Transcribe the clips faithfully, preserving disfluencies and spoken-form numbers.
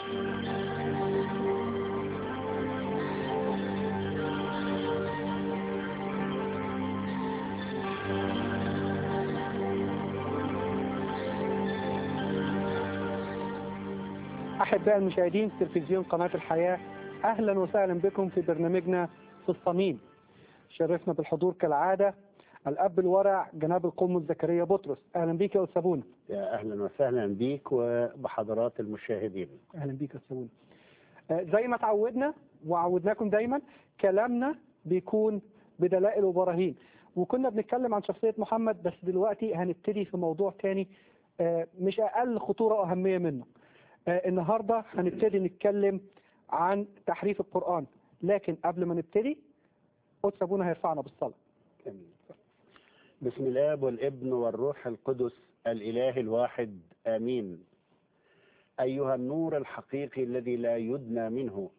أحباء المشاهدين في تلفزيون قناة الحياة، أهلا وسهلا بكم في برنامجنا في الصميم. شرفنا بالحضور كالعادة الأب الورع جناب القمص زكريا بطرس. أهلا بيك يا أستاذ بونا. يا أهلا وسهلا بيك وبحضرات المشاهدين. أهلا بيك يا أستاذ بونا. آه، زي ما تعودنا وعودناكم دايما كلامنا بيكون بدلائل وبراهين، وكنا بنتكلم عن شخصية محمد، بس دلوقتي هنبتدي في موضوع تاني آه، مش أقل خطورة وأهمية منه. آه، النهاردة هنبتدي نتكلم عن تحريف القرآن، لكن قبل ما نبتدي قدس أبونا هيرفعنا بالصلاة. آمين. بسم الآب والابن والروح القدس الإله الواحد، آمين. أيها النور الحقيقي الذي لا يدنى منه،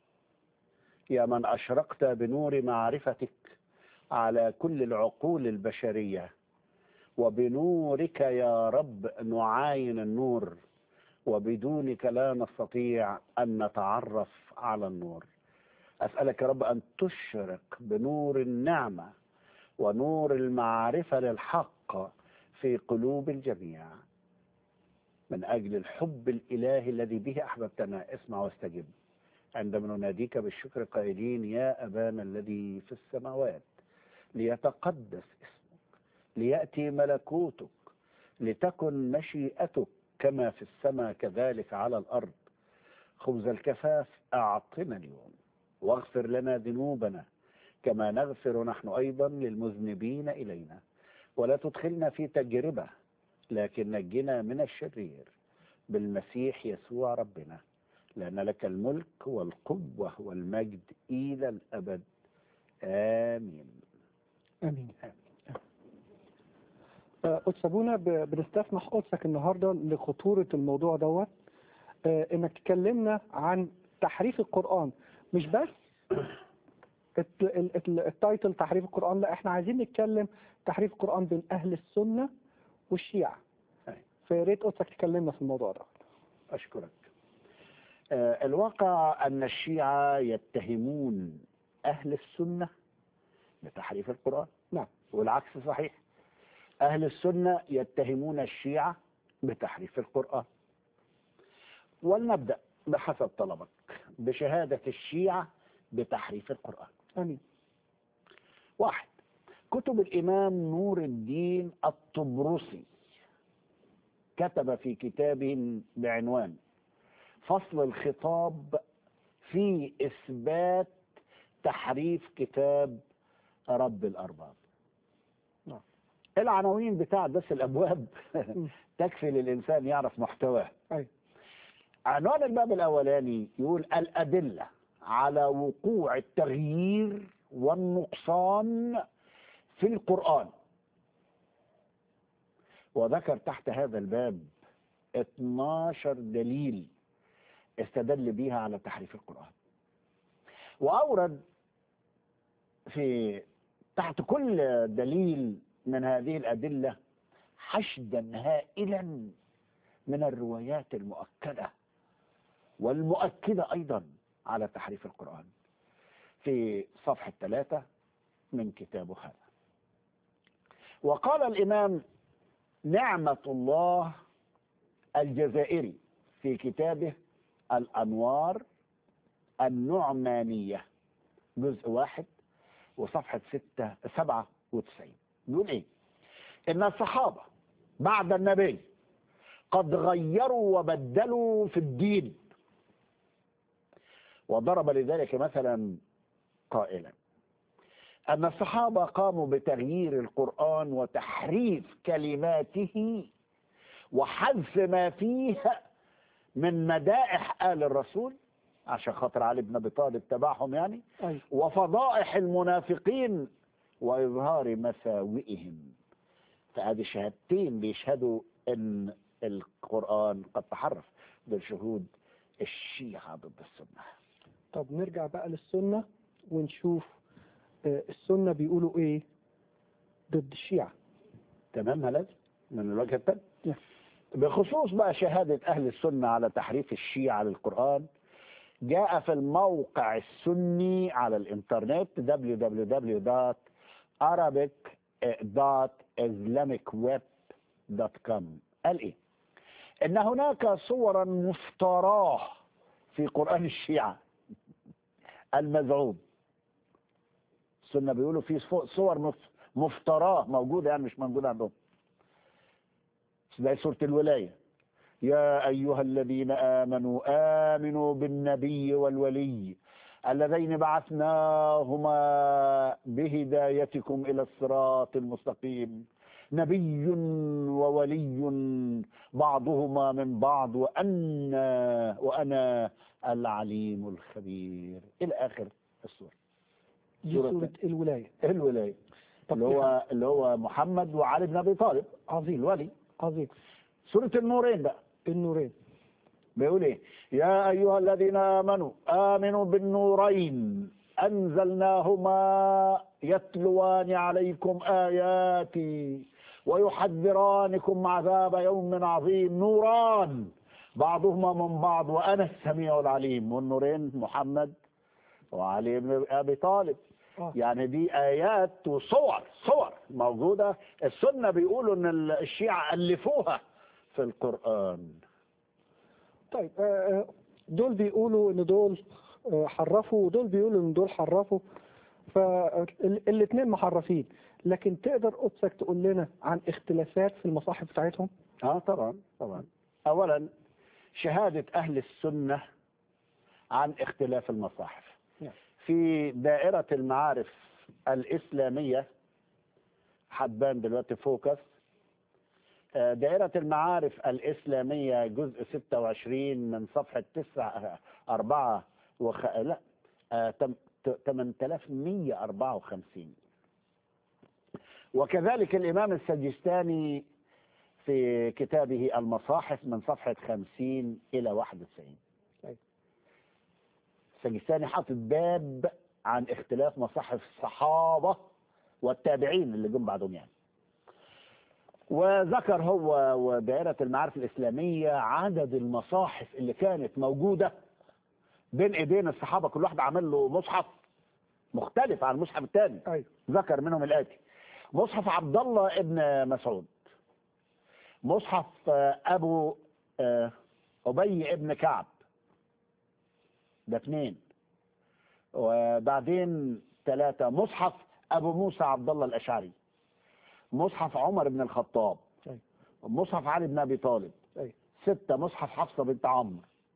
يا من أشرقت بنور معرفتك على كل العقول البشرية، وبنورك يا رب نعاين النور، وبدونك لا نستطيع أن نتعرف على النور. أسألك يا رب أن تشرق بنور النعمة ونور المعرفة للحق في قلوب الجميع، من أجل الحب الإلهي الذي به أحببتنا. اسمع واستجب عندما نناديك بالشكر قائلين: يا أبانا الذي في السماوات، ليتقدس اسمك، ليأتي ملكوتك، لتكن مشيئتك كما في السماء كذلك على الأرض. خبز الكفاف أعطنا اليوم، واغفر لنا ذنوبنا كما نغفر نحن أيضا للمذنبين إلينا، ولا تدخلنا في تجربة، لكن نجنا من الشرير بالمسيح يسوع ربنا، لأن لك الملك والقوة والمجد إلى الأبد. آمين. آمين. قدس أبونا، ب- بنستسمح قدسك النهاردة لخطورة الموضوع دوت، آه، إنك تكلمنا عن تحريف القرآن. مش بس الت- ال- ال- التايتل تحريف القرآن، لا، احنا عايزين نتكلم تحريف القرآن بين أهل السنة والشيعة. أي. فيا ريت قدسك تكلمنا في الموضوع ده. أشكرك. آه، الواقع أن الشيعة يتهمون أهل السنة بتحريف القرآن. نعم. والعكس صحيح، أهل السنة يتهمون الشيعة بتحريف القرآن. ولنبدأ بحسب طلبك بشهادة الشيعة بتحريف القرآن. آمين. واحد، كتب الإمام نور الدين الطبرسي كتب في كتابه بعنوان فصل الخطاب في إثبات تحريف كتاب رب الأرباب. نعم. العناوين بتاع بس الأبواب تكفي للإنسان يعرف محتواه. أي. عنوان الباب الأولاني يقول: الأدلة على وقوع التغيير والنقصان في القرآن. وذكر تحت هذا الباب اثناشر دليل استدل بها على تحريف القرآن، وأورد في تحت كل دليل من هذه الأدلة حشدا هائلا من الروايات المؤكدة والمؤكدة أيضا على تحريف القرآن في صفحة ثلاثة من كتابه هذا. وقال الإمام نعمة الله الجزائري في كتابه الأنوار النعمانية جزء واحد وصفحة ستة سبعة وتسعين، يقول إيه؟ إن الصحابة بعد النبي قد غيروا وبدلوا في الدين، وضرب لذلك مثلا قائلا أن الصحابة قاموا بتغيير القرآن وتحريف كلماته وحذف ما فيه من مدائح آل الرسول عشان خاطر علي بن أبي طالب تبعهم يعني، أي. وفضائح المنافقين وإظهار مساوئهم. فهذه شهادتين بيشهدوا أن القرآن قد تحرف بالشهود الشيعة ضد السنة. طب نرجع بقى للسنة ونشوف آه، السنة بيقولوا إيه ضد الشيعة. تمام، هلال من الوجه الثاني. نعم. بخصوص بقى شهادة أهل السنة على تحريف الشيعة للقرآن، جاء في الموقع السني على الإنترنت دبليو دبليو دبليو دوت arabic دوت islamic web دوت كوم قال إيه؟ إن هناك صورا مفتراه في قرآن الشيعة المزعوم. السنة بيقولوا في صور مفتراه موجودة، يعني مش موجودة عندهم، زي سورة الولاية: يا أيها الذين آمنوا آمنوا بالنبي والولي اللذين بعثناهما بهدايتكم إلى الصراط المستقيم نبي وولي بعضهما من بعض وأنا وأنا العليم الخبير إلى آخر السورة. دي سورة الولاية. الولاية اللي هو اللي هو محمد وعلي بن أبي طالب. عظيم الولي. عظيم. سورة النورين بقى، النورين بيقول ايه؟ يا ايها الذين امنوا امنوا بالنورين انزلناهما يتلوان عليكم اياتي ويحذرانكم عذاب يوم عظيم نوران بعضهما من بعض وانا السميع العليم. والنورين محمد وعلي بن ابي طالب. آه. يعني دي ايات وصور صور موجوده. السنه بيقولوا ان الشيعة الفوها في القرآن. طيب دول بيقولوا ان دول حرفوا ودول بيقولوا ان دول حرفوا، فالاثنين محرفين، لكن تقدر قدسك تقول لنا عن اختلافات في المصاحف بتاعتهم؟ اه طبعا طبعا. اولا شهادة اهل السنة عن اختلاف المصاحف. في دائرة المعارف الاسلامية حبان دلوقتي فوكس، دائرة المعارف الإسلامية جزء ستة وعشرين من صفحة تسعة أربعة وخ... لا ثمانية آلاف ومئة وأربعة وخمسين. وكذلك الإمام السجستاني في كتابه المصاحف من صفحة خمسين إلى واحد وتسعين. السجستاني حاطط باب عن اختلاف مصاحف الصحابة والتابعين اللي جم بعدهم يعني. وذكر هو ودائرة المعارف الإسلامية عدد المصاحف اللي كانت موجودة بين ايدين الصحابة، كل واحد عمل له مصحف مختلف عن المصحف الثاني. أيوة. ذكر منهم الآتي: مصحف عبد الله ابن مسعود، مصحف أبو أبي ابن كعب، ده اثنين، وبعدين ثلاثة مصحف أبو موسى عبد الله الأشعري، مصحف عمر بن الخطاب، أيوة. مصحف علي بن أبي طالب، أيوة. ستة مصحف حفصة بنت عمرو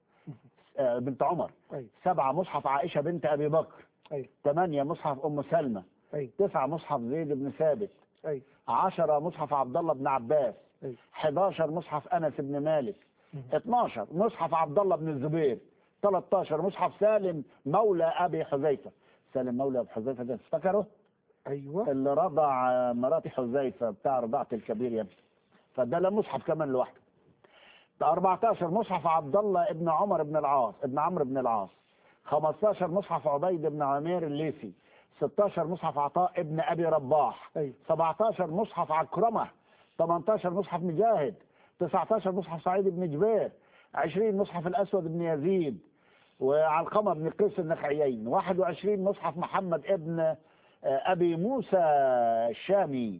آه بنت عمر، أيوة. سبعة مصحف عائشة بنت أبي بكر، أيوة. ثمانية مصحف أم سلمة، أيوة. تسعة مصحف زيد بن ثابت، أيوة. عشرة مصحف عبد الله بن عباس، أيوة. حداشر مصحف أنس بن مالك، اثناشر مصحف عبد الله بن الزبير، ثلاثة عشر مصحف سالم مولى أبي حذيفة. سالم مولى أبي حذيفة ده تفتكره؟ أيوة. اللي رضع مرات حذيفة بتاع رضاعة الكبير يا ابني، فده له مصحف كمان لوحده. أربعة عشر مصحف عبد الله ابن عمر بن العاص ابن عمرو بن العاص، خمسة عشر مصحف عبيد بن عمير الليثي، ستة عشر مصحف عطاء ابن أبي رباح، أيوة. سبعة عشر مصحف عكرمة، ثمانية عشر مصحف مجاهد، تسعة عشر مصحف سعيد بن جبير، عشرين مصحف الأسود بن يزيد وعلقمة بن قيس النخعيين، واحد وعشرين مصحف محمد ابن أبي موسى الشامي،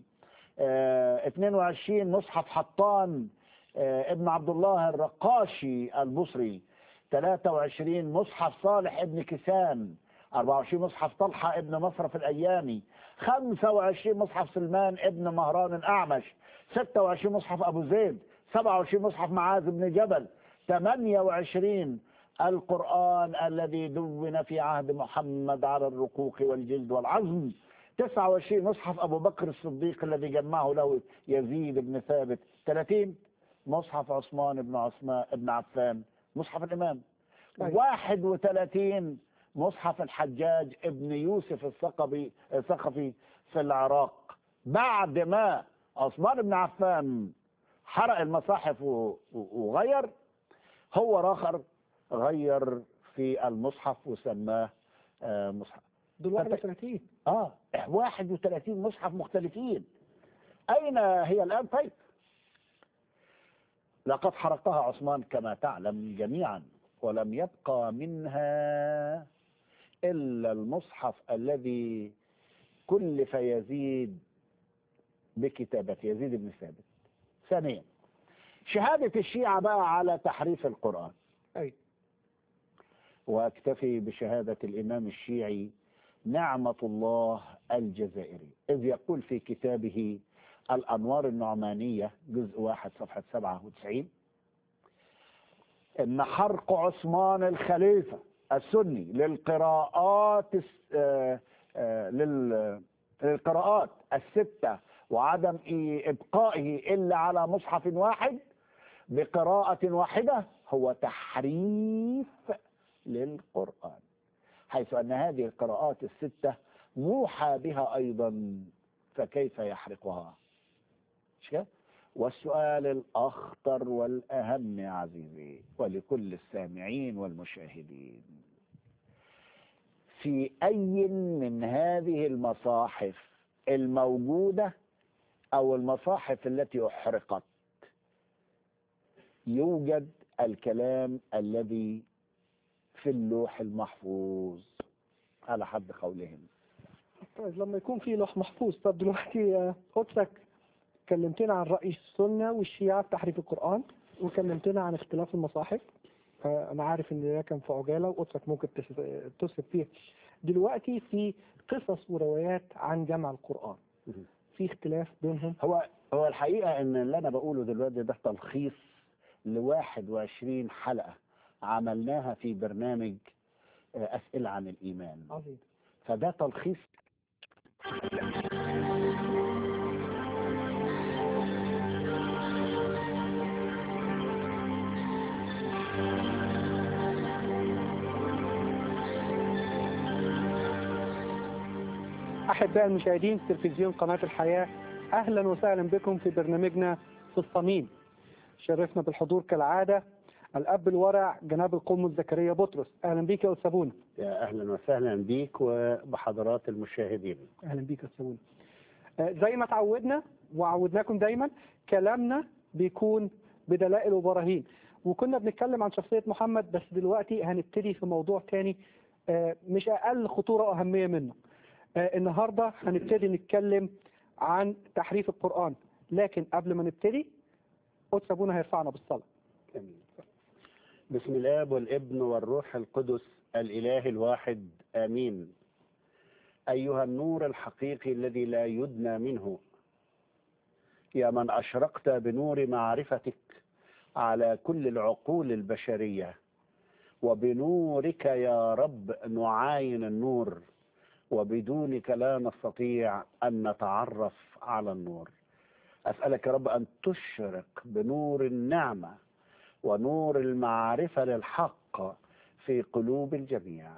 اثنين وعشرين مصحف حطان ابن عبد الله الرقاشي البصري، ثلاثة وعشرين مصحف صالح ابن كسان، أربعة وعشرين مصحف طلحة ابن مصرف الأيامي، خمسة وعشرين مصحف سلمان ابن مهران الأعمش، ستة وعشرين مصحف أبو زيد، سبعة وعشرين مصحف معاذ بن جبل، ثمانية وعشرين القرآن الذي دون في عهد محمد على الرقوق والجلد والعظم، تسعة وعشرين مصحف أبو بكر الصديق الذي جمعه له يزيد بن ثابت، ثلاثين مصحف عثمان بن عثمان بن عفان مصحف الإمام، واحد وثلاثين مصحف الحجاج ابن يوسف الثقفي الثقفي في العراق. بعد ما عثمان بن عفان حرق المصاحف وغير، هو راخر غير في المصحف وسماه آه مصحف. دول واحد وثلاثين. اه واحد وثلاثين مصحف مختلفين. اين هي الان؟ طيب لقد حرقها عثمان كما تعلم جميعا، ولم يبقى منها إلا المصحف الذي كلف يزيد بكتابة يزيد بن ثابت. ثانيا، شهادة الشيعة بقى على تحريف القرآن. أي. واكتفي بشهادة الإمام الشيعي نعمة الله الجزائري، إذ يقول في كتابه الأنوار النعمانية جزء واحد صفحة سبعة وتسعين إن حرق عثمان الخليفة السني للقراءات آه آه للقراءات الستة وعدم إبقائه إلا على مصحف واحد بقراءة واحدة هو تحريف للقرآن، حيث أن هذه القراءات الستة موحى بها أيضا، فكيف يحرقها؟ والسؤال الأخطر والأهم يا عزيزي ولكل السامعين والمشاهدين، في أي من هذه المصاحف الموجودة أو المصاحف التي أحرقت يوجد الكلام الذي في اللوح المحفوظ على حد قولهم؟ طيب لما يكون في لوح محفوظ، طب دلوقتي قدسك كلمتنا عن رأي السنة والشيعة في تحريف القرآن، وكلمتنا عن اختلاف المصاحف. أنا عارف إن ده كان في عجالة وقدسك ممكن تسلب فيه. دلوقتي في قصص وروايات عن جمع القرآن، في اختلاف بينهم. هو هو الحقيقة إن اللي أنا بقوله دلوقتي ده تلخيص ل واحد وعشرين حلقة عملناها في برنامج أسئلة عن الإيمان. عظيم. فده تلخيص. أحباء المشاهدين في تلفزيون قناة الحياة، أهلا وسهلا بكم في برنامجنا في الصميم. شرفنا بالحضور كالعادة الأب الورع جناب القمص زكريا بطرس. أهلا بيك يا أستاذ سابونا. يا أهلا وسهلا بيك وبحضرات المشاهدين. أهلا بيك يا أستاذ سابونا. زي ما تعودنا وعودناكم دايما كلامنا بيكون بدلائل وبراهين، وكنا بنتكلم عن شخصية محمد، بس دلوقتي هنبتدي في موضوع تاني مش أقل خطورة وأهمية منه. النهاردة هنبتدي نتكلم عن تحريف القرآن، لكن قبل ما نبتدي قدس أبونا هيرفعنا بالصلاة. أمين. بسم الآب والابن والروح القدس الإله الواحد آمين. أيها النور الحقيقي الذي لا يدنى منه، يا من أشرقت بنور معرفتك على كل العقول البشرية، وبنورك يا رب نعاين النور، وبدونك لا نستطيع أن نتعرف على النور. أسألك يا رب أن تشرق بنور النعمة ونور المعرفة للحق في قلوب الجميع،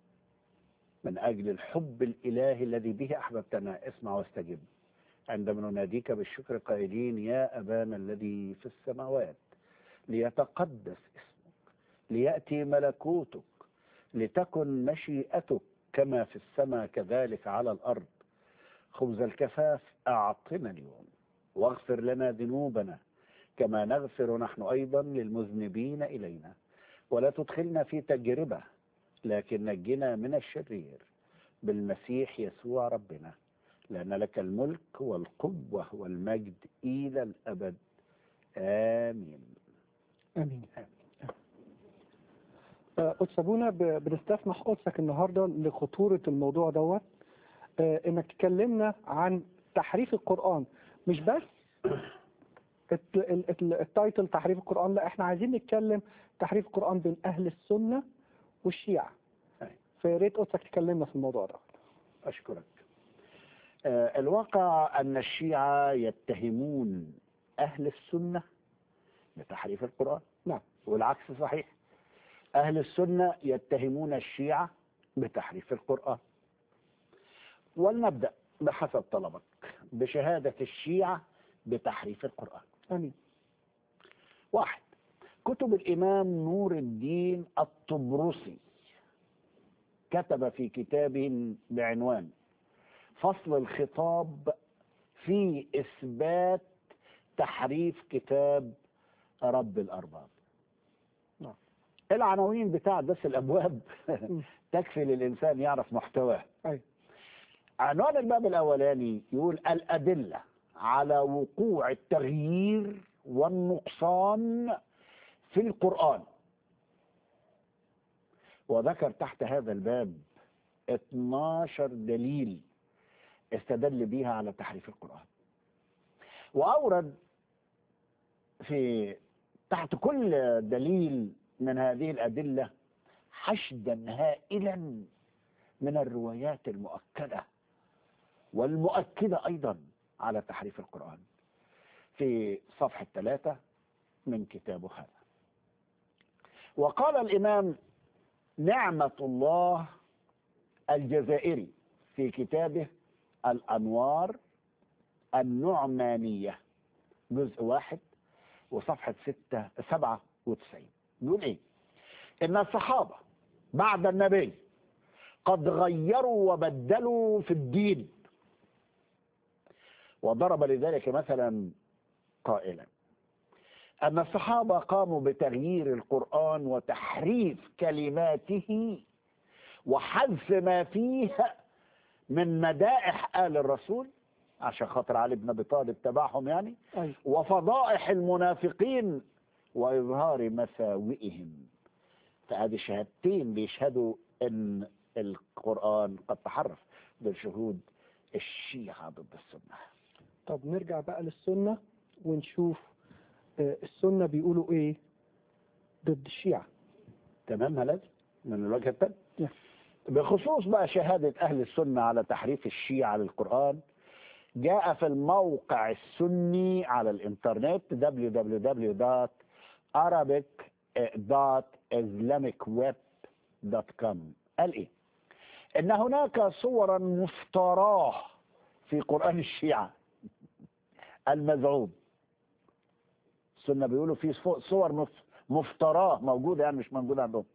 من أجل الحب الإلهي الذي به أحببتنا. اسمع واستجب عندما نناديك بالشكر قائلين: يا أبانا الذي في السماوات، ليتقدس اسمك، ليأتي ملكوتك، لتكن مشيئتك كما في السماء كذلك على الأرض. خبز الكفاف أعطنا اليوم، واغفر لنا ذنوبنا كما نغفر نحن أيضا للمذنبين إلينا، ولا تدخلنا في تجربة لكن نجنا من الشرير، بالمسيح يسوع ربنا، لأن لك الملك والقوة والمجد إلى الأبد. آمين. آمين. قدس أبونا، بنستسمح قدسك النهاردة لخطورة الموضوع دوت، إنك تكلمنا عن تحريف القرآن، مش بس التايتل تحريف القرآن، لا احنا عايزين نتكلم تحريف القرآن بين أهل السنة والشيعة. فيا ريت قدسك تكلمنا في الموضوع ده. أشكرك. آه الواقع أن الشيعة يتهمون أهل السنة بتحريف القرآن. نعم. والعكس صحيح، أهل السنة يتهمون الشيعة بتحريف القرآن. ولنبدأ بحسب طلبك بشهادة الشيعة بتحريف القرآن. آمين. واحد، كتب الإمام نور الدين الطبرسي كتب في كتاب بعنوان فصل الخطاب في إثبات تحريف كتاب رب الأرباب. نعم. العناوين بتاع بس الأبواب تكفي للإنسان يعرف محتواه. أيوة. عنوان الباب الأولاني يقول الأدلة على وقوع التغيير والنقصان في القرآن، وذكر تحت هذا الباب اثناشر دليل استدل بها على تحريف القرآن، وأورد في تحت كل دليل من هذه الأدلة حشدا هائلا من الروايات المؤكدة والمؤكدة أيضا على تحريف القرآن في صفحة ثلاثة من كتابه هذا. وقال الإمام نعمة الله الجزائري في كتابه الأنوار النعمانية جزء واحد وصفحة ستة سبعة وتسعين، يقول إيه؟ إن الصحابة بعد النبي قد غيروا وبدلوا في الدين، وضرب لذلك مثلا قائلا أن الصحابة قاموا بتغيير القرآن وتحريف كلماته وحذف ما فيه من مدائح آل الرسول عشان خاطر علي بن أبي طالب تبعهم يعني، أيوة. وفضائح المنافقين وإظهار مساوئهم. فهذه شهادتين بيشهدوا أن القرآن قد تحرف بالشهود الشيعة ضد السنة. طب نرجع بقى للسنة ونشوف السنة بيقولوا ايه ضد الشيعة. تمام هلال من الوجه الثاني. yeah. بخصوص بقى شهادة أهل السنة على تحريف الشيعة للقرآن، جاء في الموقع السني على الإنترنت دبليو دبليو دبليو دوت arabic دوت islamic web دوت كوم قال إيه؟ إن هناك صورا مفتراه في قرآن الشيعة المزعوم. السنة بيقولوا في صور مفتراه موجودة، يعني مش موجودة عندهم.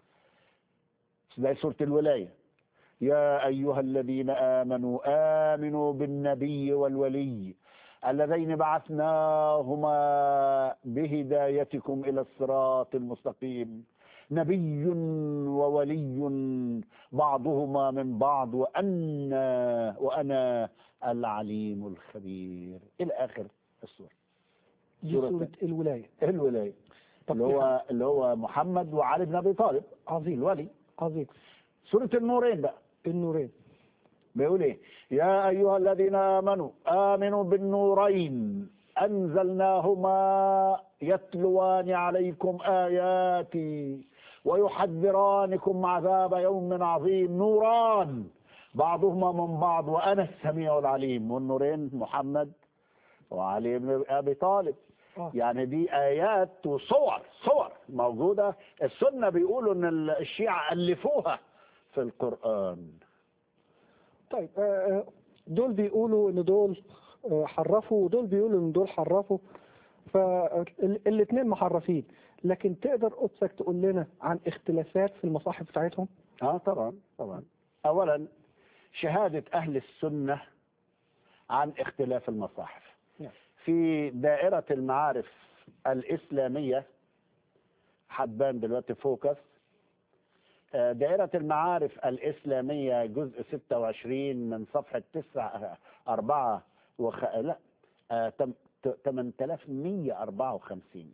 زي سورة الولاية، يا أيها الذين آمنوا آمنوا بالنبي والولي اللذين بعثناهما بهدايتكم إلى الصراط المستقيم نبي وولي بعضهما من بعض وأنا وأنا العليم الخبير إلى آخر السورة. دي سورة الولاية. الولاية اللي هو اللي هو محمد وعلي بن أبي طالب. عظيم. الولي. عظيم. سورة النورين بقى. النورين بيقول ايه؟ يا ايها الذين امنوا امنوا بالنورين انزلناهما يتلوان عليكم اياتي ويحذرانكم عذاب يوم عظيم نوران بعضهما من بعض وانا السميع العليم. والنورين محمد وعلي بن ابي طالب. آه. يعني دي ايات وصور صور موجوده. السنه بيقولوا ان الشيعة الفوها في القرآن. طيب دول بيقولوا ان دول حرفوا ودول بيقولوا ان دول حرفوا، فالاثنين محرفين، لكن تقدر قدسك تقول لنا عن اختلافات في المصاحف بتاعتهم؟ اه طبعا طبعا. اولا شهادة اهل السنة عن اختلاف المصاحف. نعم. في دائرة المعارف الاسلامية حبان دلوقتي فوكس، دائرة المعارف الإسلامية جزء ستة وعشرين من صفحة تسعة أربعة وخ... لا ثمانية آلاف ومئة وأربعة وخمسين.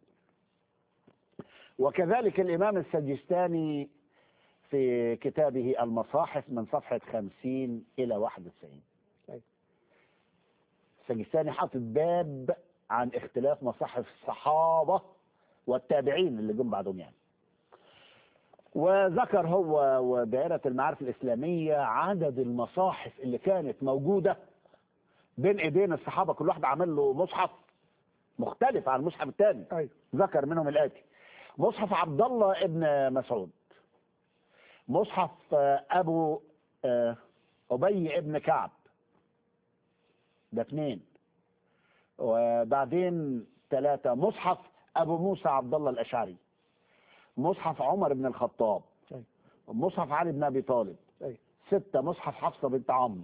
وكذلك الإمام السجستاني في كتابه المصاحف من صفحة خمسين إلى واحد وتسعين. السجستاني حاطط باب عن اختلاف مصاحف الصحابة والتابعين اللي جم بعدهم يعني. وذكر هو ودائرة المعارف الإسلامية عدد المصاحف اللي كانت موجودة بين ايدين الصحابة، كل واحد عمل له مصحف مختلف عن المصحف الثاني. أيوة. ذكر منهم الآتي: مصحف عبد الله ابن مسعود، مصحف أبو أبي ابن كعب، ده اثنين، وبعدين ثلاثة مصحف أبو موسى عبد الله الأشعري، مصحف عمر بن الخطاب، أيوة. مصحف علي بن أبي طالب، أيوة. ستة مصحف حفصة بنت عمرو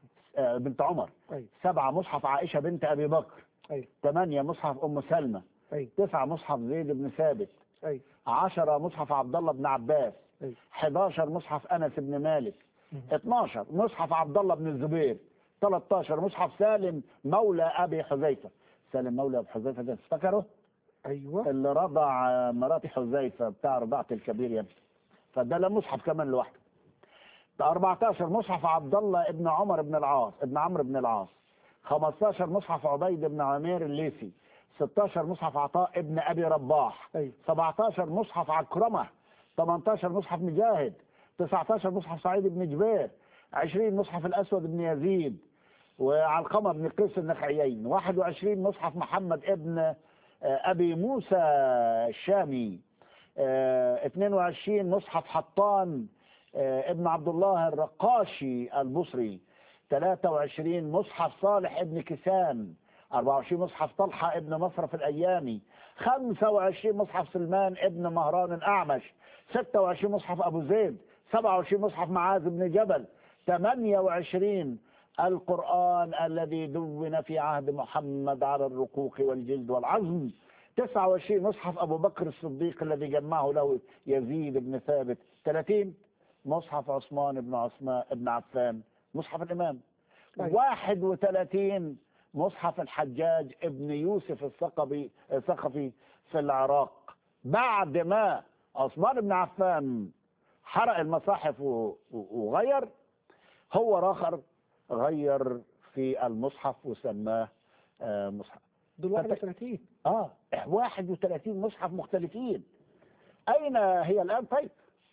بنت عمر، أيوة. سبعة مصحف عائشة بنت أبي بكر، أيوة. ثمانية مصحف أم سلمة، أي تسعة مصحف زيد بن ثابت، أي عشرة مصحف عبد الله بن عباس، أي حداشر مصحف أنس بن مالك، مم. اتناشر مصحف عبد الله بن الزبير، تلتاشر مصحف سالم مولى أبي حذيفة. سالم مولى أبي حذيفة ده تفتكره؟ أيوه اللي رضع آه، مرات حذيفة بتاع رضاعة الكبير يا ابني، فده له مصحف كمان لوحده. أربعتاشر مصحف عبد الله ابن عمر بن العاص ابن عمرو بن العاص، خمستاشر مصحف عبيد بن عمير الليثي، ستاشر مصحف عطاء ابن أبي رباح، أي سبعتاشر مصحف عكرمة، تمنتاشر مصحف مجاهد، تسعتاشر مصحف سعيد بن جبير، عشرين مصحف الأسود بن يزيد وعلقمة بن قيس النخعيين، واحد وعشرين مصحف محمد ابن آه، أبي موسى الشامي، آه، اثنين وعشرين مصحف حطان آه، ابن عبد الله الرقاشي البصري، ثلاثة وعشرين مصحف صالح ابن كسان، أربعة وعشرين مصحف طلحة ابن مصرف الأيامي، خمسة وعشرين مصحف سلمان ابن مهران الأعمش، ستة وعشرين مصحف أبو زيد، سبعة وعشرين مصحف معاذ بن جبل، ثمانية وعشرين القرآن الذي دون في عهد محمد على الرقوق والجلد والعظم، تسعة وعشرين مصحف أبو بكر الصديق الذي جمعه له يزيد بن ثابت، ثلاثين مصحف عثمان بن عثمان بن عفان مصحف الإمام، أيوة. واحد وثلاثين مصحف الحجاج ابن يوسف الثقفي الثقفي في العراق. بعد ما عثمان بن عفان حرق المصاحف و- و- وغير، هو راخر غير في المصحف وسماه آه، مصحف. دول واحد وثلاثين. اه واحد وثلاثين مصحف مختلفين. اين هي الان؟ طيب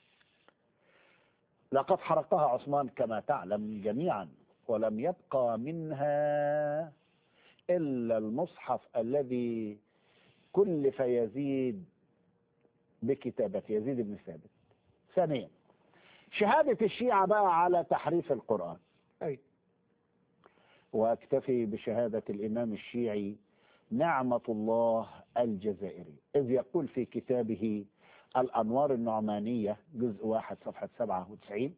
لقد حرقها عثمان كما تعلم جميعا، ولم يبقى منها الا المصحف الذي كلف يزيد بكتابة يزيد بن ثابت. ثانيا شهادة الشيعة بقى على تحريف القرآن، أي واكتفي بشهادة الامام الشيعي نعمة الله الجزائري، إذ يقول في كتابه الأنوار النعمانية جزء واحد صفحة سبعة وتسعين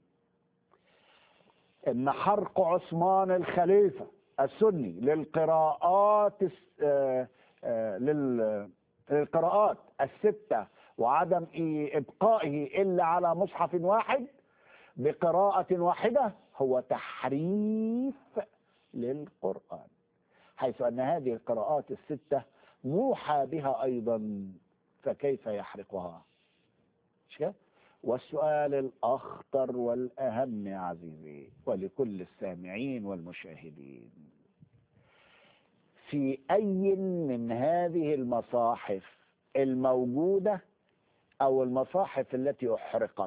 إن حرق عثمان الخليفة السني للقراءات الس- آه، آه، لل- للقراءات الستة وعدم إي- إبقائه إلا على مصحف واحد بقراءة واحدة هو تحريف للقرآن، حيث أن هذه القراءات الستة موحى بها أيضا، فكيف يحرقها؟ مش كده؟ والسؤال الأخطر والأهم يا عزيزي ولكل السامعين والمشاهدين، في أي من هذه المصاحف الموجودة أو المصاحف التي أحرقت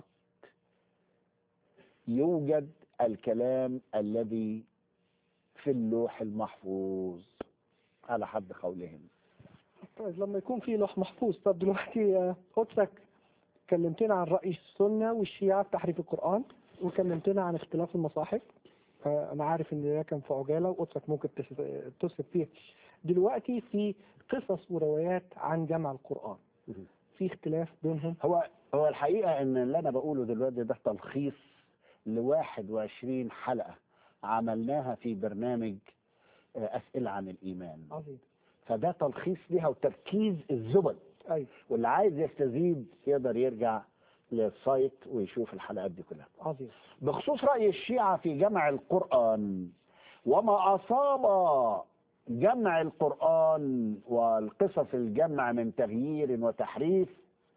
يوجد الكلام الذي في اللوح المحفوظ على حد قولهم؟ طيب لما يكون في لوح محفوظ. طب دلوقتي آه، قدسك كلمتنا عن رأي السنة والشيعة في تحريف القرآن، وكلمتنا عن اختلاف المصاحف. آه، أنا عارف إن ده كان في عجالة وقدسك ممكن تس- تسلب فيه. دلوقتي في قصص وروايات عن جمع القرآن، في اختلاف بينهم. هو هو الحقيقة ان اللي انا بقوله دلوقتي ده تلخيص ل واحد وعشرين حلقة عملناها في برنامج آه، اسئلة عن الايمان، عظيم. فده تلخيص ليها وتركيز الزبد، أيوة واللي عايز يستزيد يقدر يرجع للسايت ويشوف الحلقات دي كلها. عظيم. بخصوص رأي الشيعة في جمع القرآن وما أصاب جمع القرآن والقصص الجمع من تغيير وتحريف،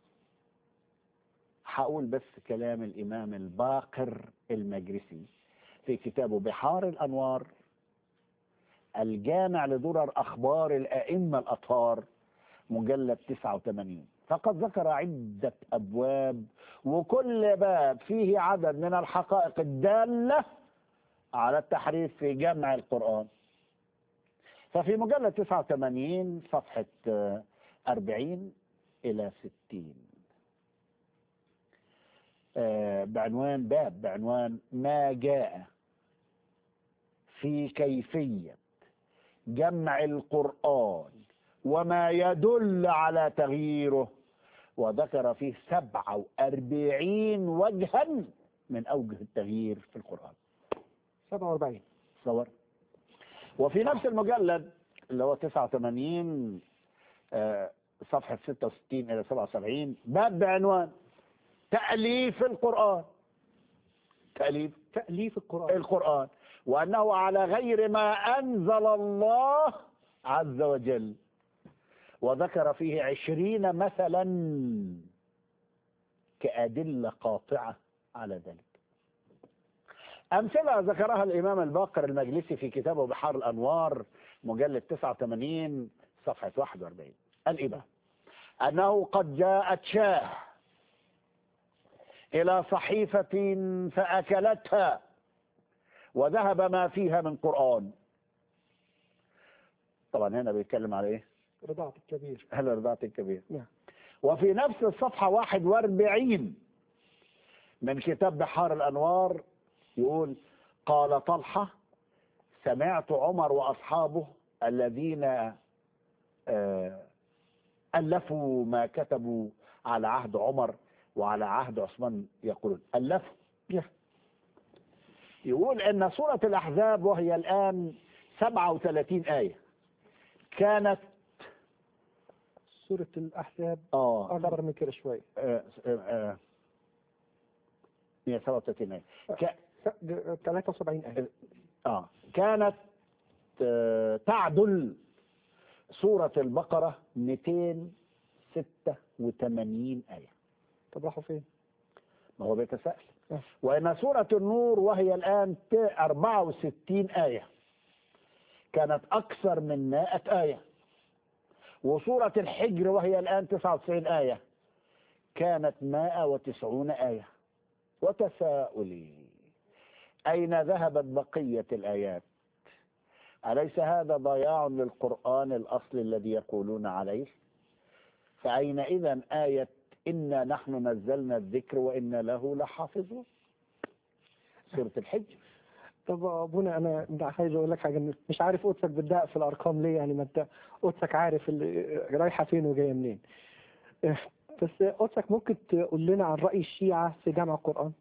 هقول بس كلام الإمام الباقر المجلسي في كتابه بحار الأنوار الجامع لدرر أخبار الأئمة الأطهار مجلد تسعة وثمانين، فقد ذكر عدة أبواب وكل باب فيه عدد من الحقائق الدالة على التحريف في جمع القرآن. ففي مجلد تسعة وثمانين صفحة آه، أربعين إلى ستين آه، بعنوان باب بعنوان ما جاء في كيفية جمع القرآن وما يدل على تغييره، وذكر فيه سبعة وأربعين وجها من أوجه التغيير في القرآن. سبعة وأربعين صور. وفي نفس المجلد اللي هو تسعة وثمانين آه صفحة ستة وستين إلى سبعة وسبعين باب بعنوان تأليف القرآن. تأليف تأليف القرآن. القرآن وأنه على غير ما أنزل الله عز وجل، وذكر فيه عشرين مثلا كأدلة قاطعة على ذلك. أمثلة ذكرها الإمام الباقر المجلسي في كتابه بحار الأنوار مجلد تسعة وثمانين صفحة واحد وأربعين. الإباء أنه قد جاءت شاه إلى صحيفة فأكلتها وذهب ما فيها من قرآن. طبعا هنا بيتكلم على إيه؟ رضاعة الكبير. هل رضاعة الكبير. نعم. وفي نفس الصفحة واحد وأربعين من كتاب بحار الأنوار يقول قال طلحة سمعت عمر وأصحابه الذين ألفوا ما كتبوا على عهد عمر وعلى عهد عثمان يقولون ألفوا. يقول إن سورة الأحزاب وهي الآن سبعة وثلاثين آية كانت سورة الأحزاب آه أكبر من كده شوية. آه آه مئة وسبعة وثلاثين آية ك... ثلاثة وسبعين آية. آه كانت آه تعدل سورة البقرة مئتين وستة وثمانين آية. طب راحوا فين؟ ما هو بيتساءل. أه. وإن سورة النور وهي الآن أربعة وستين آية كانت أكثر من مائة آية. وسورة الحجر وهي الآن تسعة وتسعين آية كانت مائة وتسعين آية. وتساؤلي أين ذهبت بقية الآيات؟ أليس هذا ضياع للقرآن الأصل الذي يقولون عليه؟ فأين إذن آية إنا نحن نزلنا الذكر وإنا له لحافظون؟ سورة الحج. طب أبونا أنا عايز أقول لك حاجة، مش عارف قدسك بتدقق في الأرقام ليه؟ يعني ما أنت قدسك عارف اللي رايحة فين وجاية منين. بس قدسك ممكن تقول لنا عن رأي الشيعة في جمع القرآن؟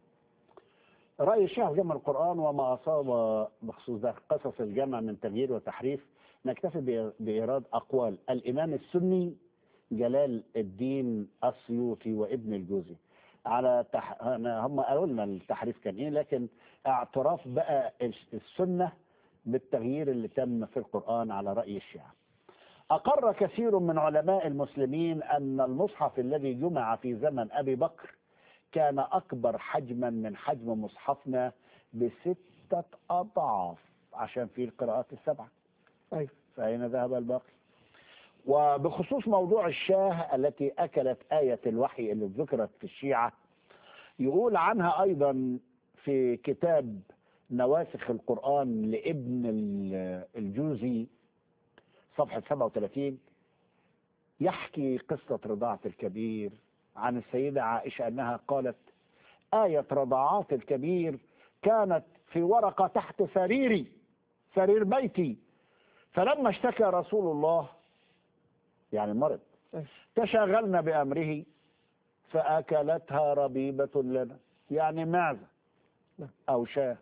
رأي الشيعة في جمع القرآن وما أصاب بخصوص ده قصص الجمع من تغيير وتحريف نكتفي بإيراد أقوال الإمام السني جلال الدين السيوطي وابن الجوزي على تح... هم قالوا لنا التحريف كان إيه، لكن اعتراف بقى السنة بالتغيير اللي تم في القرآن على رأي الشيعة. أقر كثير من علماء المسلمين أن المصحف الذي جمع في زمن أبي بكر كان أكبر حجما من حجم مصحفنا بستة أضعاف عشان فيه القراءات السبعة. أيوة. فأين ذهب الباقي؟ وبخصوص موضوع الشاه التي أكلت آية الوحي اللي ذكرت في الشيعة يقول عنها أيضا في كتاب نواسخ القرآن لابن الجوزي صفحة سبعة وثلاثين يحكي قصة رضاعة الكبير عن السيدة عائشة أنها قالت آية رضاعات الكبير كانت في ورقة تحت سريري سرير بيتي، فلما اشتكى رسول الله يعني مرض تشاغلنا بأمره فأكلتها ربيبة لنا يعني معزة أو شاه،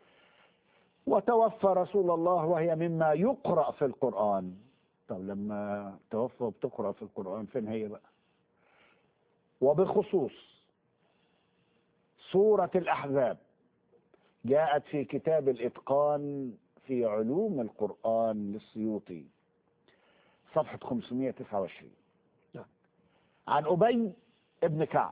وتوفى رسول الله وهي مما يقرأ في القرآن. طب لما توفى وبتقرأ في القرآن فين هي بقى؟ وبخصوص سورة الأحزاب جاءت في كتاب الإتقان في علوم القرآن للسيوطي صفحة خمسمائة وتسعة وعشرين عن أبي ابن كعب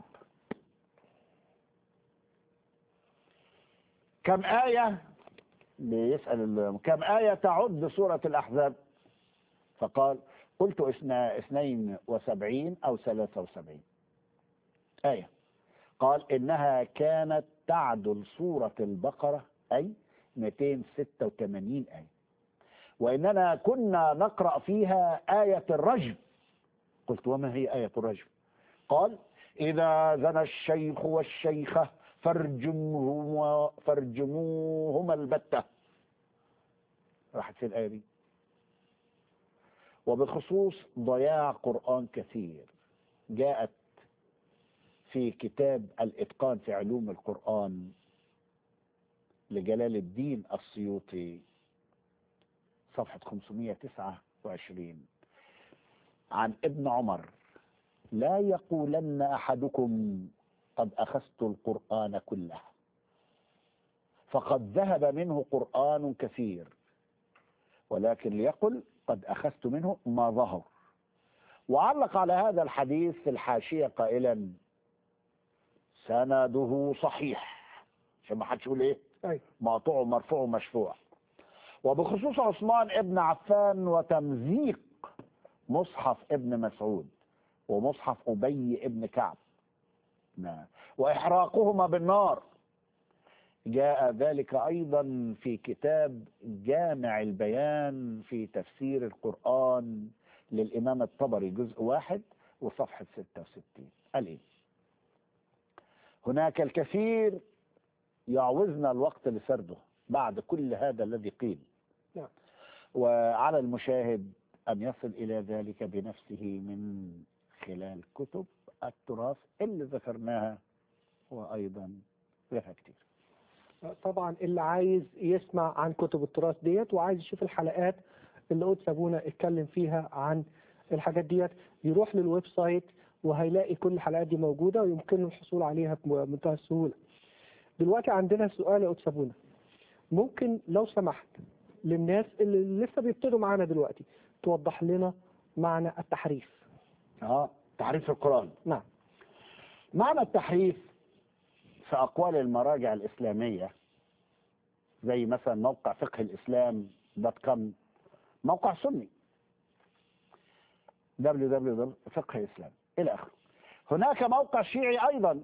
كم آية بيسأل كم آية تعد سورة الأحزاب؟ فقال قلت اثنين وسبعين أو ثلاثة وسبعين آية. قال إنها كانت تعدل سورة البقرة أي مئتين وستة وثمانين آية، وإننا كنا نقرأ فيها آية الرجم. قلت وما هي آية الرجم؟ قال إذا زنى الشيخ والشيخة فارجموهما فارجموهما البتة. راحت في الآية دي. وبخصوص ضياع قرآن كثير جاءت في كتاب الإتقان في علوم القرآن لجلال الدين السيوطي صفحة خمسمائة وتسعة وعشرين عن ابن عمر: لا يقولن أحدكم قد أخذت القرآن كله، فقد ذهب منه قرآن كثير، ولكن ليقل قد أخذت منه ما ظهر. وعلق على هذا الحديث في الحاشية قائلا: سنده صحيح، عشان ما حدش يقول ايه أيوة. مقطوع مرفوع مشفوع. وبخصوص عثمان ابن عفان وتمزيق مصحف ابن مسعود ومصحف أبي ابن كعب وإحراقهما بالنار، جاء ذلك أيضا في كتاب جامع البيان في تفسير القرآن للإمام الطبري جزء واحد وصفحة ستة وستين. قال إيه؟ هناك الكثير يعوزنا الوقت لسرده بعد كل هذا الذي قيل، نعم. وعلى المشاهد أن يصل إلى ذلك بنفسه من خلال كتب التراث اللي ذكرناها وأيضا غيرها كتير. طبعا اللي عايز يسمع عن كتب التراث ديت وعايز يشوف الحلقات اللي قدس ابونا اتكلم فيها عن الحاجات ديت يروح للويب سايت وهيلاقي كل الحلقات دي موجودة ويمكنه الحصول عليها بمنتهى السهولة. دلوقتي عندنا سؤال يا قدس ابونا، ممكن لو سمحت للناس اللي لسه بيبتدوا معانا دلوقتي توضح لنا معنى التحريف؟ اه تحريف القرآن. نعم. معنى التحريف في أقوال المراجع الإسلامية زي مثلا موقع فقه الإسلام دوت كوم، موقع سني دبليو دبليو دبليو دوت فقه الإسلام إلى آخره. هناك موقع شيعي أيضا،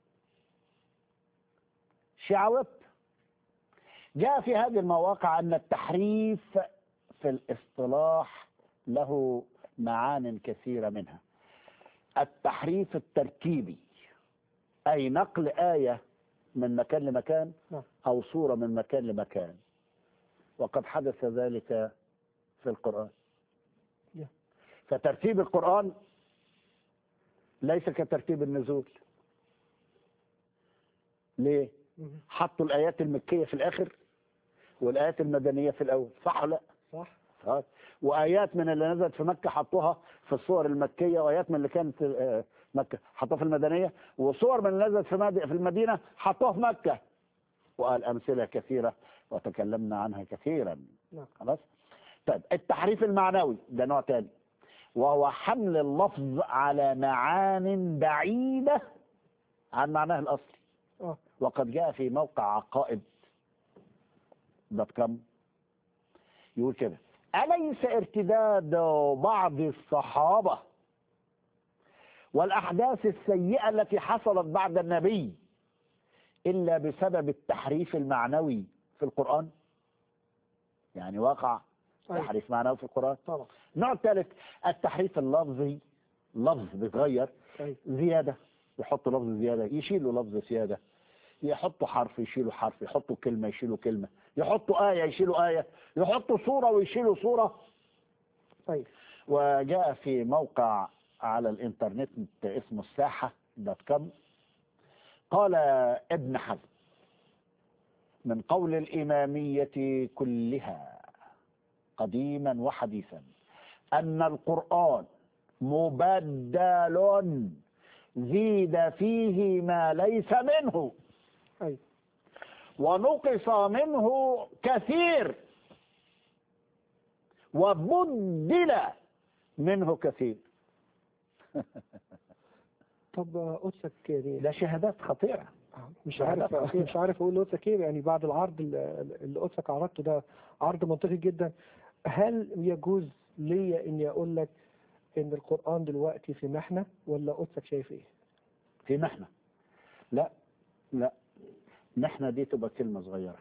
شيعة ويب، جاء في هذه المواقع أن التحريف في الاصطلاح له معان كثيرة، منها التحريف التركيبي، أي نقل آية من مكان لمكان أو صورة من مكان لمكان، وقد حدث ذلك في القرآن. فترتيب القرآن ليس كترتيب النزول. ليه؟ حطوا الآيات المكية في الآخر والآيات المدنية في الأول، صح ولا لا؟ صح. صح. وآيات من اللي نزلت في مكة حطوها في الصور المكية، وآيات من اللي كانت مكة حطوها في المدنية، وصور من اللي نزلت في في المدينة حطوها في مكة، وقال أمثلة كثيرة وتكلمنا عنها كثيرا. خلاص. طيب التحريف المعنوي ده نوع تاني، وهو حمل اللفظ على معان بعيدة عن معناه الأصلي. أوه. وقد جاء في موقع عقائد دوت كوم يقول كده: أليس ارتداد بعض الصحابة والأحداث السيئة التي حصلت بعد النبي إلا بسبب التحريف المعنوي في القرآن؟ يعني وقع تحريف معنوي في القرآن. طبعا. النوع الثالث التحريف اللفظي، لفظ بيتغير زيادة، يحطوا لفظ زيادة، يشيلوا لفظ زيادة، يحطوا حرف يشيلوا حرف، يحطوا كلمة يشيلوا كلمة، يحطوا آية يشيلوا آية، يحطوا صورة ويشيلوا صورة. طيب. وجاء في موقع على الانترنت اسمه الساحة دوت كوم قال ابن حزم: من قول الإمامية كلها قديما وحديثا أن القرآن مبدل زيد فيه ما ليس منه أي. ونقص منه كثير وبدل منه كثير. طب قدسك يعني ده شهادات خطيرة. مش عارف مش عارف اقول لقدسك ايه، يعني بعد العرض اللي قدسك عرضته ده عرض منطقي جدا، هل يجوز ليا اني اقول لك ان القرآن دلوقتي في محنة، ولا قدسك شايف ايه؟ في محنة. لا لا، محنة دي تبقى كلمة صغيرة،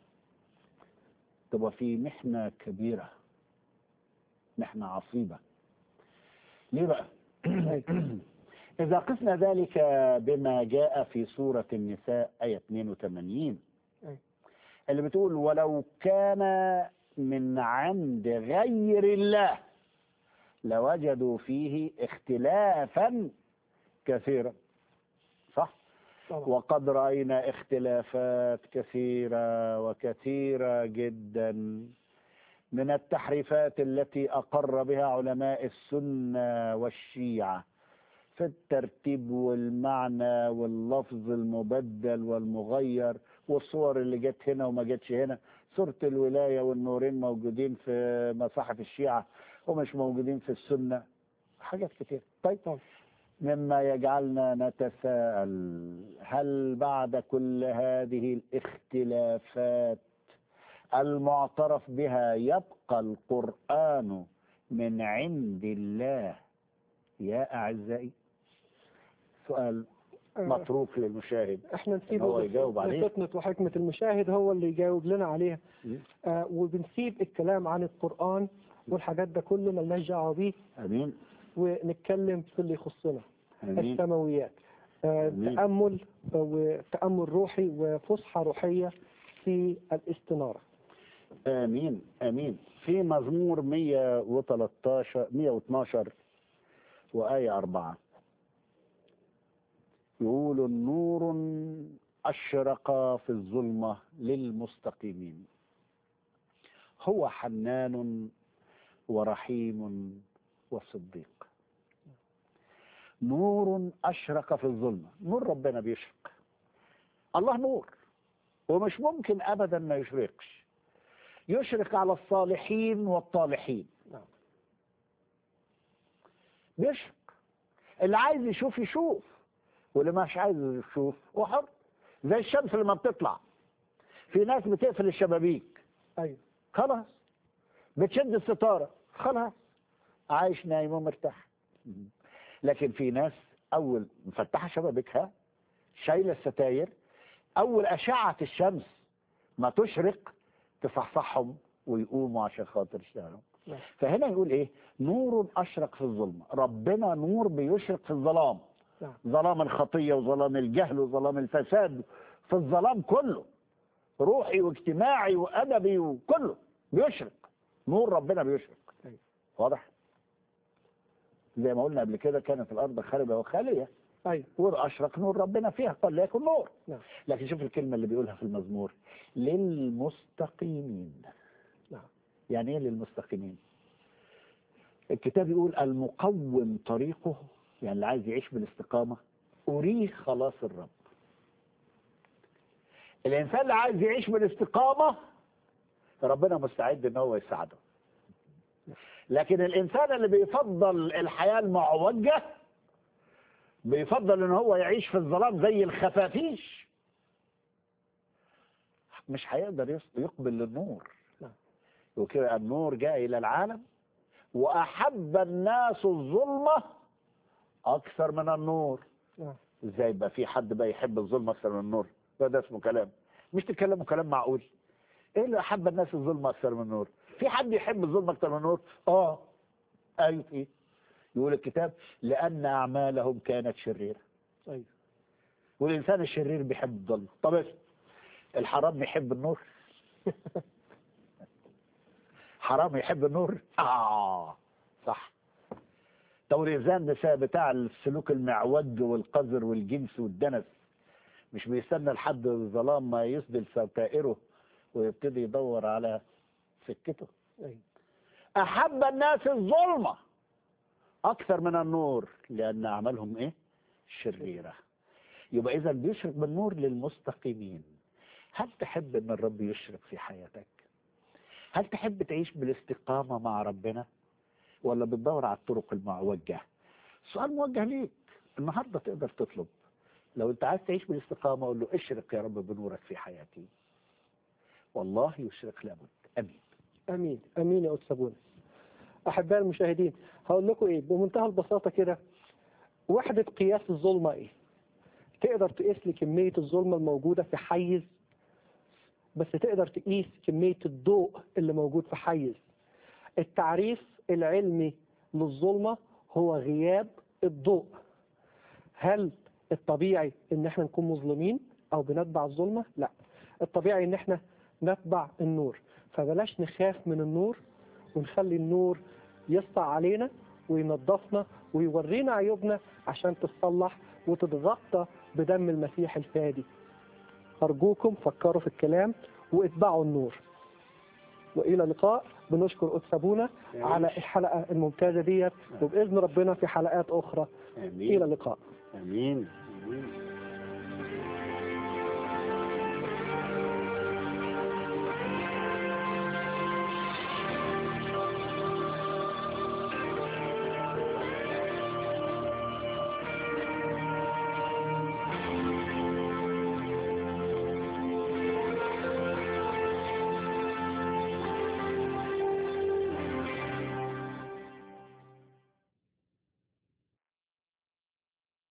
تبقى في محنة كبيرة، محنة عصيبة. ليه بقى؟ إذا قسنا ذلك بما جاء في سورة النساء آية اثنين وثمانين اللي بتقول: ولو كان من عند غير الله لوجدوا فيه اختلافا كثيرا. صح؟ طبعا. وقد رأينا اختلافات كثيرة وكثيرة جدا من التحريفات التي أقر بها علماء السنة والشيعة في الترتيب والمعنى واللفظ المبدل والمغير والصور اللي جت هنا وما جتش هنا. سورة الولاية والنورين موجودين في مصاحف الشيعة ومش موجودين في السنة، حاجات كتير. طيب مما يجعلنا نتساءل، هل بعد كل هذه الاختلافات المعترف بها يبقى القرآن من عند الله يا أعزائي؟ سؤال متروك للمشاهد، احنا نسيب هو يجاوب عليه. فطنة وحكمة المشاهد هو اللي يجاوب لنا عليها. آه وبنسيب الكلام عن القرآن والحاجات ده كله ملناش دعوه بيه. امين. ونتكلم في اللي يخصنا، امين. السماويات. آه تأمل وتأمل روحي وفصحى روحية في الاستنارة. امين امين. في مزمور مئة وثلاثة عشر وآية أربعة يقول: نور أشرق في الظلمة للمستقيمين، هو حنان ورحيم وصديق. نور أشرق في الظلمة، نور ربنا بيشرق. الله نور ومش ممكن أبدا ما يشرقش، يشرق على الصالحين والطالحين. بيشرق، اللي عايز يشوف يشوف، واللي مش عايز يشوف هو حر. زي الشمس لما بتطلع، في ناس بتقفل الشبابيك، ايوه خلاص، بتشد الستارة، خلاص، عايش نايم ومرتاح. لكن في ناس اول مفتحه شبابيكها، شايله الستاير، اول اشعه الشمس ما تشرق تصحصحهم ويقوموا عشان خاطر يشتغلوا. فهنا يقول ايه؟ نور اشرق في الظلمه. ربنا نور بيشرق في الظلام، ظلام الخطيه وظلام الجهل وظلام الفساد، في الظلام كله، روحي واجتماعي وادبي وكله بيشرق. نور ربنا بيشرق. واضح؟ زي ما قلنا قبل كده، كانت الارض خاربه وخاليه، ايوه، واشرق نور ربنا فيها، قال ليكن نور. نعم. لكن شوف الكلمه اللي بيقولها في المزمور: للمستقيمين. نعم. يعني ايه للمستقيمين؟ الكتاب يقول: المقوم طريقه، يعني اللي عايز يعيش بالاستقامه، اريه خلاص الرب. الانسان اللي عايز يعيش بالاستقامه ربنا مستعد ان هو يساعده. لكن الانسان اللي بيفضل الحياه المعوجه، بيفضل ان هو يعيش في الظلام زي الخفافيش، مش هيقدر يقبل للنور. وكده النور جاء الى العالم واحب الناس الظلمه اكثر من النور. ازاي يبقى في حد بقى يحب الظلمه اكثر من النور؟ ده اسمه كلام، مش تتكلموا كلام معقول. ايه اللي احب الناس الظلمه اكثر من النور؟ في حد يحب الظلمه اكثر من النور؟ اه ايوه. ايه يقول الكتاب؟ لان اعمالهم كانت شريره. ايوه. والانسان الشرير بيحب الظلمه. طب الحرام يحب النور؟ حرام يحب النور؟ اه صح. طب الانسان بتاع السلوك المعوج والقذر والجنس والدنس مش بيستنى لحد الظلام ما يسدل ستائره ويبتدي يدور على سكته؟ احب الناس الظلمه اكثر من النور لان اعمالهم ايه؟ شريره. يبقى اذا بيشرق بالنور للمستقيمين. هل تحب ان الرب يشرق في حياتك؟ هل تحب تعيش بالاستقامه مع ربنا ولا بتدور على الطرق المعوجه؟ سؤال موجه ليك النهارده، تقدر تطلب. لو انت عايز تعيش بالاستقامه قول له: اشرق يا رب بنورك في حياتي، والله يشرق لابد. امين امين امين يا قدس ابونا. احبائي المشاهدين، هقول لكم ايه بمنتهى البساطه كده. وحده قياس الظلمه ايه؟ تقدر تقيس لي كميه الظلمه الموجوده في حيز، بس تقدر تقيس كميه الضوء اللي موجود في حيز. التعريف العلمي للظلمه هو غياب الضوء. هل الطبيعي ان احنا نكون مظلمين او بنتبع الظلمه؟ لا، الطبيعي ان احنا نتبع النور. فبلاش نخاف من النور ونخلي النور يسطع علينا وينظفنا ويورينا عيوبنا عشان تتصلح وتتغطى بدم المسيح الفادي. أرجوكم فكروا في الكلام واتبعوا النور. والى اللقاء. بنشكر قدس ابونا على الحلقه الممتازه ديت، وباذن ربنا في حلقات اخرى. امين. الى اللقاء. امين. امين.